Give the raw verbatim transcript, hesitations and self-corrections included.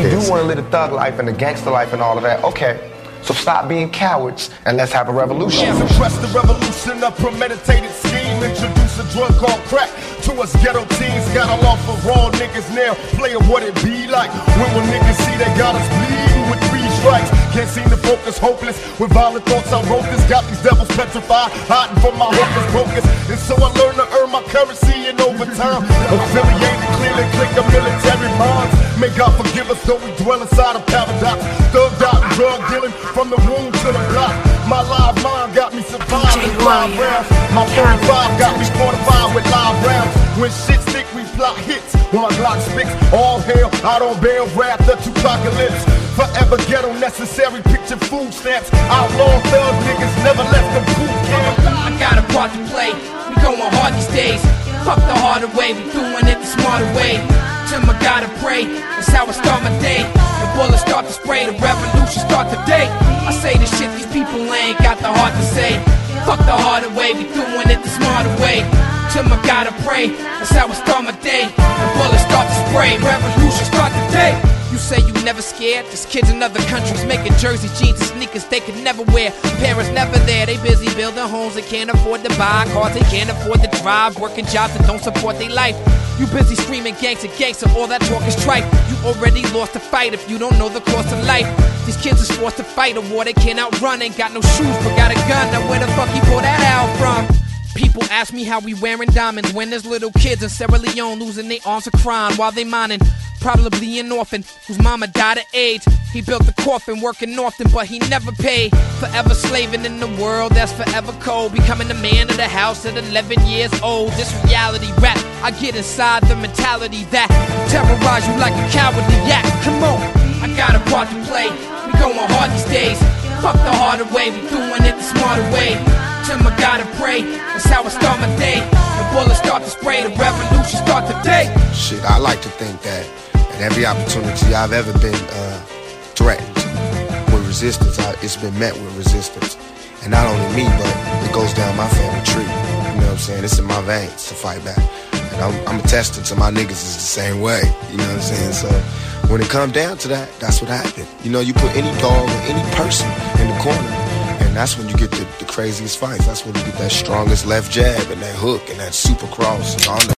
you do want to live the thug life and the gangster life and all of that, okay. So stop being cowards and let's have a revolution. Yeah, suppress the revolution, a premeditated scheme. Introduce a drug called crack to us ghetto teens. Got a law for raw niggas now. Play of what it be like. When will niggas see they got us bleeding with three strikes? Can't seem to focus, hopeless. With violent thoughts I wrote this. Got these devils petrified, hiding from my hopeless focus. And so I learned to earn my currency in overtime. Affiliated, clearly click of military bonds. May God forgive us though we dwell inside a paradox. Thugged out and drug dealing from the womb to the block. My live mind got me surviving live rounds. My forty-five got me fortified with live rounds. When shit stick, we plot hits. When my Glock spits, all hell out on bail, wrath the apocalypse. Forever ghetto necessary, picture food stamps. Outlaw thug niggas never left the boot camp. I got a part to play, we going hard these days. Fuck the harder way, we doing it the smarter way. Tim, I gotta pray, that's how I start my day. The bullets start to spray, the revolution start today. I say the shit these people ain't got the heart to say. Fuck the harder way, we doing it the smarter way. Tim, I gotta pray, that's how I start my day. The bullets start to spray, revolution start today. You say you never scared? There's kids in other countries making jerseys, jeans, and sneakers they could never wear. Parents never there, they busy building homes they can't afford to buy, cars they can't afford to drive, working jobs that don't support their life. You busy screaming gangster, gangster, all that talk is tripe. You already lost the fight if you don't know the cost of life. These kids is forced to fight a war they can't outrun. Ain't got no shoes but got a gun, now where the fuck you pull that out from? People ask me how we wearing diamonds when there's little kids in Sierra Leone losing their arms to crime while they mining. Probably an orphan whose mama died of AIDS. He built a coffin working often but he never paid. Forever slaving in the world that's forever cold. Becoming the man of the house at eleven years old. This reality rap, I get inside the mentality that terrorize you like a cowardly yak. Come on, I got a part to play, we going hard these days. Fuck the harder way, we doing it the smarter way. Tim, I gotta pray, that's how I start my day. The bullets start to spray, the revolution start today. Shit, I like to think that at every opportunity I've ever been uh, threatened with resistance, I, it's been met with resistance. And not only me, but it goes down my family tree. You know what I'm saying? It's in my veins to fight back. And I'm, I'm attesting to my niggas is the same way. You know what I'm saying? So when it comes down to that, that's what happened. You know, you put any dog or any person in the corner, and that's when you get the, the craziest fights. That's when you get that strongest left jab and that hook and that super cross and all that.